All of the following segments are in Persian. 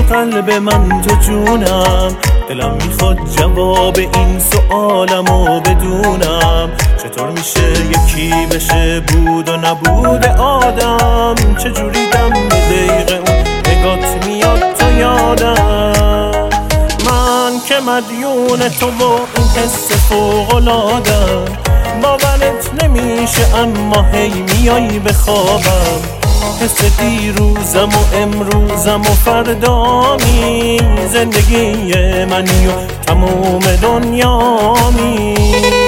قلب من تو جونم، دلم میخواد جواب این سوالمو بدونم. چطور میشه یکی بشه بود و نبود آدم؟ چجوری دم به دقیقه اون نگات میاد تو یادم؟ من که مدیون تو و این حس فوق‌العاده‌ام، باورت نمیشه اما هی میای به خوابم. حس دیروزم و امروزم و فردامی، زندگی منی و تموم دنیامی.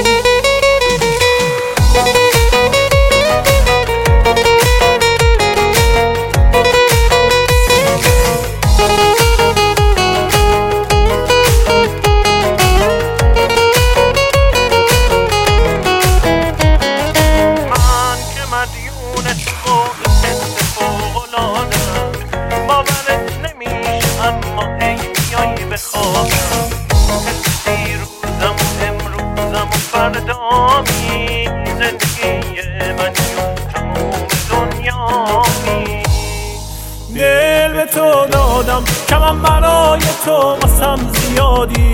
دل به تو دادم کمم برای تو واسم زیادی،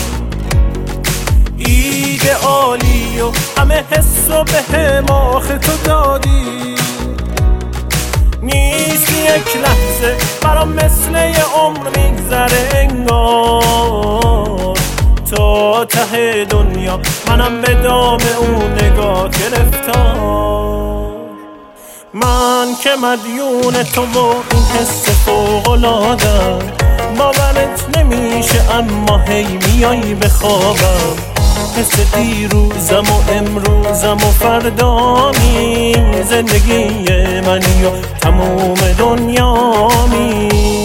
ایدئالی و همه حس و به هم آخه تو دادی. نیست یک لحظه برام مثل یه عمر میگذره انگار، تا ته دنیا منم به دام اون نگاه گرفتار. من که مدیون تو و این حس فوق‌العاده‌ام، باورت نمیشه اما هی میای به خوابم. حس دیروزم و امروزم و فردامی، زندگی منی و تموم دنیامی.